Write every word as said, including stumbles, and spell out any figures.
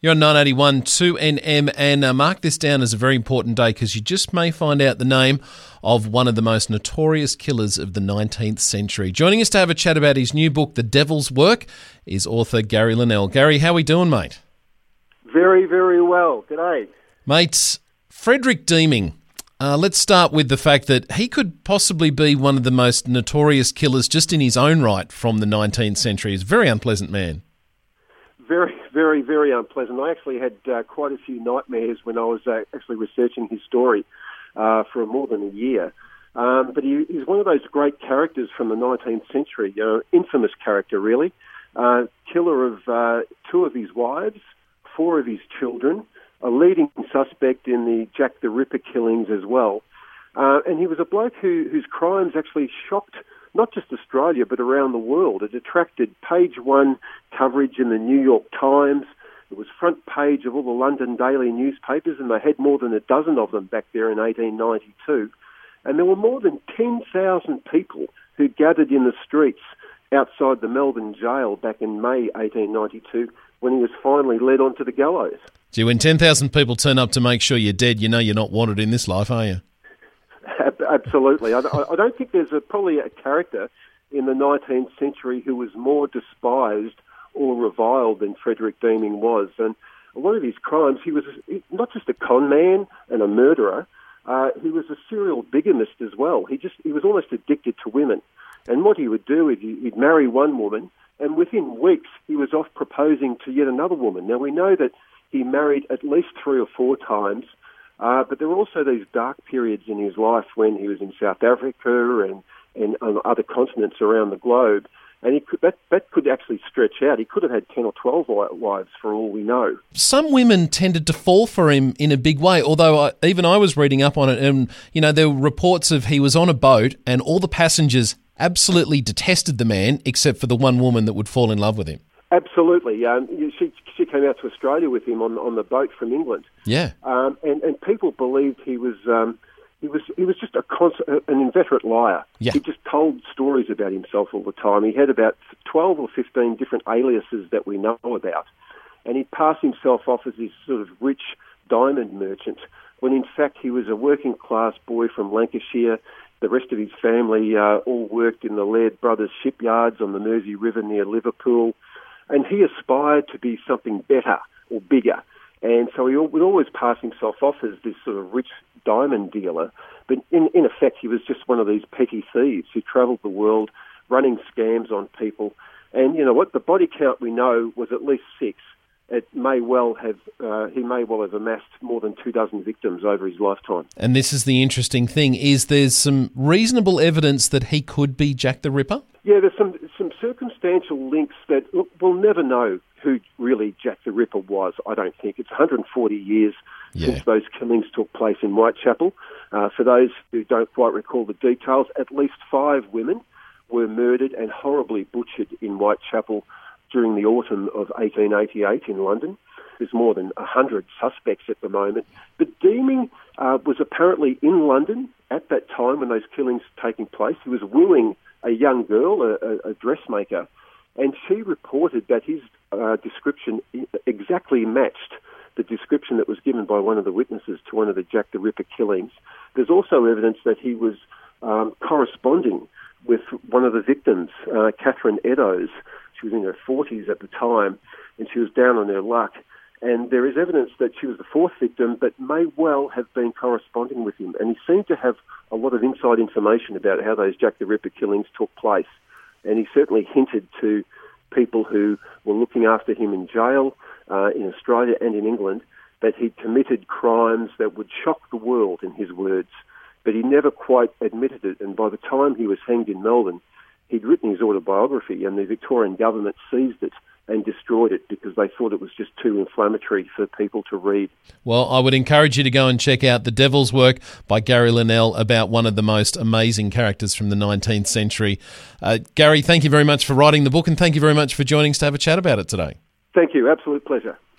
You're on nine eighty-one two N M, and uh, mark this down as a very important day because you just may find out the name of one of the most notorious killers of the nineteenth century. Joining us to have a chat about his new book, The Devil's Work, is author Gary Linnell. Gary, how are we doing, mate? Very, very well. G'day. Mate, Frederick Deeming. Uh, let's start with the fact that he could possibly be one of the most notorious killers just in his own right from the nineteenth century. He's a very unpleasant man. Very, very, very unpleasant. I actually had uh, quite a few nightmares when I was uh, actually researching his story uh, for more than a year. Um, but he, he's one of those great characters from the nineteenth century, you know, infamous character, really. Uh, killer of uh, two of his wives, four of his children, a leading suspect in the Jack the Ripper killings as well. Uh, and he was a bloke who, whose crimes actually shocked not just Australia, but around the world. It attracted page one coverage in the New York Times. It was front page of all the London daily newspapers, and they had more than a dozen of them back there in eighteen ninety-two. And there were more than ten thousand people who gathered in the streets outside the Melbourne jail back in May eighteen ninety-two when he was finally led onto the gallows. Gee, when ten thousand people turn up to make sure you're dead, you know you're not wanted in this life, are you? Absolutely. I, I don't think there's a, probably a character in the nineteenth century who was more despised or reviled than Frederick Deeming was. And a lot of his crimes, he was not just a con man and a murderer, uh, he was a serial bigamist as well. He just he was almost addicted to women. And what he would do is he'd marry one woman, and within weeks he was off proposing to yet another woman. Now, we know that he married at least three or four times, Uh, but there were also these dark periods in his life when he was in South Africa and, and on other continents around the globe. And he could, that, that could actually stretch out. He could have had ten or twelve wives for all we know. Some women tended to fall for him in a big way, although I, even I was reading up on it, and you know there were reports of he was on a boat and all the passengers absolutely detested the man except for the one woman that would fall in love with him. Absolutely. Um, she, she came out to Australia with him on, on the boat from England. Yeah. Um, and, and people believed he was um, he was he was just a const- an inveterate liar. Yeah. He just told stories about himself all the time. He had about twelve or fifteen different aliases that we know about, and he'd pass himself off as this sort of rich diamond merchant, when in fact he was a working class boy from Lancashire. The rest of his family uh, all worked in the Laird Brothers shipyards on the Mersey River near Liverpool. And he aspired to be something better or bigger. And so he would always pass himself off as this sort of rich diamond dealer. But in, in effect, he was just one of these petty thieves who travelled the world running scams on people. And you know what? The body count we know was at least six. It may well have uh, he may well have amassed more than two dozen victims over his lifetime. And this is the interesting thing, is there's some reasonable evidence that he could be Jack the Ripper? Yeah, there's some some circumstantial links that, look, we'll never know who really Jack the Ripper was, I don't think. It's one hundred forty years yeah. since those killings took place in Whitechapel. Uh, for those who don't quite recall the details, at least five women were murdered and horribly butchered in Whitechapel during the autumn of eighteen eighty-eight in London. There's more than one hundred suspects at the moment. But Deeming uh, was apparently in London at that time when those killings were taking place. He was wooing a young girl, a, a dressmaker, and she reported that his uh, description exactly matched the description that was given by one of the witnesses to one of the Jack the Ripper killings. There's also evidence that he was um, corresponding with one of the victims, uh, Catherine Eddowes. She was in her forties at the time, and she was down on her luck. And there is evidence that she was the fourth victim, but may well have been corresponding with him. And he seemed to have a lot of inside information about how those Jack the Ripper killings took place. And he certainly hinted to people who were looking after him in jail uh, in Australia and in England that he'd committed crimes that would shock the world, in his words. But he never quite admitted it. And by the time he was hanged in Melbourne, he'd written his autobiography, and the Victorian government seized it and destroyed it because they thought it was just too inflammatory for people to read. Well, I would encourage you to go and check out The Devil's Work by Gary Linnell about one of the most amazing characters from the nineteenth century. Uh, Gary, thank you very much for writing the book, and thank you very much for joining us to have a chat about it today. Thank you. Absolute pleasure.